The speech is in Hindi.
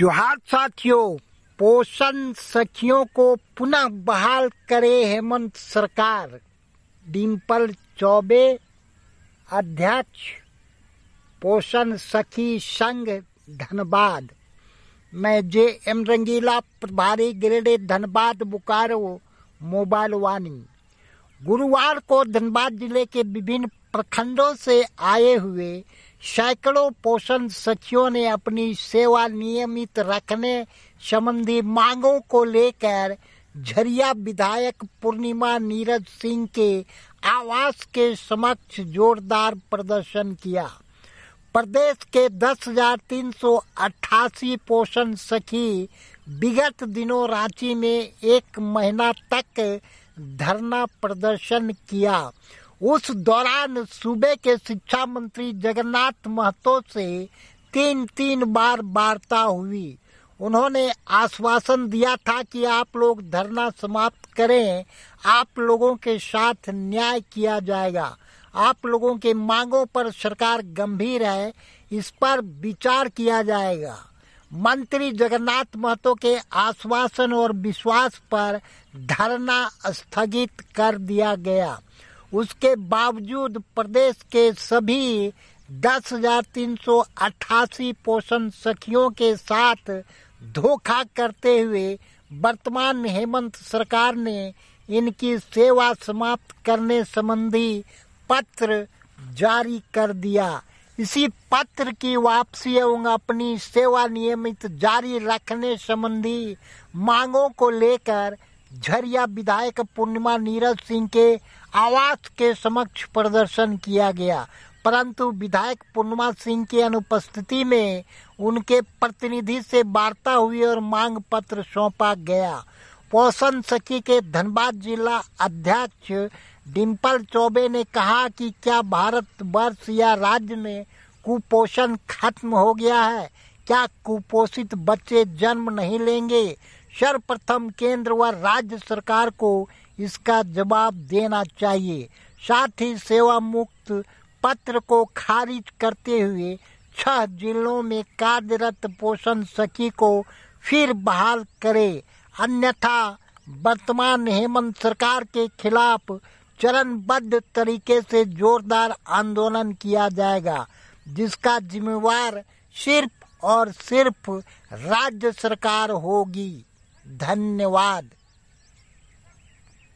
जोहार साथियों, पोषण सखियों को पुनः बहाल करे हेमंत सरकार। डिम्पल चौबे, अध्यक्ष पोषण सखी संघ, धनबाद। मैं JM रंगीला, प्रभारी ग्रेडेड धनबाद बोकारो मोबाइल वाणी। गुरुवार को धनबाद जिले के विभिन्न प्रखंडों से आए हुए सैकड़ों पोषण सखियों ने अपनी सेवा नियमित रखने संबंधी मांगों को लेकर झरिया विधायक पूर्णिमा नीरज सिंह के आवास के समक्ष जोरदार प्रदर्शन किया। प्रदेश के 10,388 पोषण सखी विगत दिनों रांची में 1 महीना तक धरना प्रदर्शन किया। उस दौरान सूबे के शिक्षा मंत्री जगन्नाथ महतो से 3 बार वार्ता हुई। उन्होंने आश्वासन दिया था कि आप लोग धरना समाप्त करें, आप लोगों के साथ न्याय किया जाएगा, आप लोगों के मांगों पर सरकार गंभीर है, इस पर विचार किया जाएगा। मंत्री जगन्नाथ महतो के आश्वासन और विश्वास पर धरना स्थगित कर दिया गया। उसके बावजूद प्रदेश के सभी 10,388 पोषण सखियों के साथ धोखा करते हुए वर्तमान हेमंत सरकार ने इनकी सेवा समाप्त करने संबंधी पत्र जारी कर दिया। इसी पत्र की वापसी एवं अपनी सेवा नियमित जारी रखने संबंधी मांगों को लेकर झरिया विधायक पूर्णिमा नीरज सिंह के आवास के समक्ष प्रदर्शन किया गया, परंतु विधायक पूर्णिमा सिंह की अनुपस्थिति में उनके प्रतिनिधि से वार्ता हुई और मांग पत्र सौंपा गया। पोषण सखी के धनबाद जिला अध्यक्ष डिम्पल चौबे ने कहा कि क्या भारत वर्ष या राज्य में कुपोषण खत्म हो गया है? क्या कुपोषित बच्चे जन्म नहीं लेंगे? सर्वप्रथम केंद्र व राज्य सरकार को इसका जवाब देना चाहिए। साथ ही सेवा मुक्त पत्र को खारिज करते हुए 6 जिलों में कार्यरत पोषण सखी को फिर बहाल करे, अन्यथा वर्तमान हेमंत सरकार के खिलाफ चरणबद्ध तरीके से जोरदार आंदोलन किया जाएगा, जिसका जिम्मेवार सिर्फ और सिर्फ राज्य सरकार होगी। धन्यवाद।